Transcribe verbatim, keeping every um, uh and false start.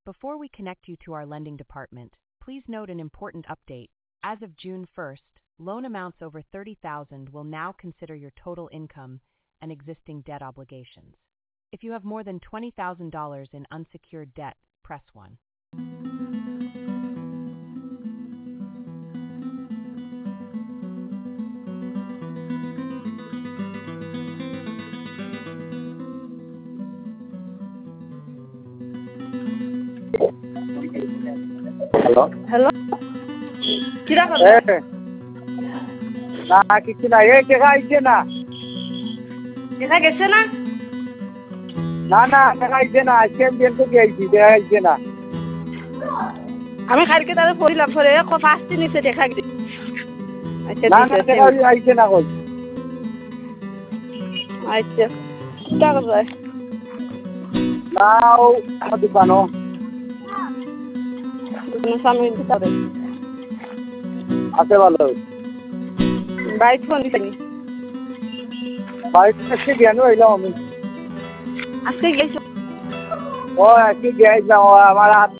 Before we connect you to our lending department, please note an important update. As of June first, loan amounts over thirty thousand dollars will now consider your total income and existing debt obligations. If you have more than twenty thousand dollars in unsecured debt, press one. Hello hello কিরা করো না কিছু না এই টাকা আইছে না দেখা গেছে না না না টাকা আইছে না আজকে আমি ব্যাংকে গিয়েছি টাকা আইছে না আমি কালকে তাদের পড়িলাম পরে ফার্স্টে নিচে দেখা গেছে আচ্ছা না না টাকা আইছে না কই আচ্ছা টাকা যায় নাও আমার দোকানো সামনে দিতে হবে আছে ভালো বাইক ফোন দিছেনি বাইক আজকে গেল এলাম আমি আজকে গেছো ও আজকে গেছিলাম আমার হাত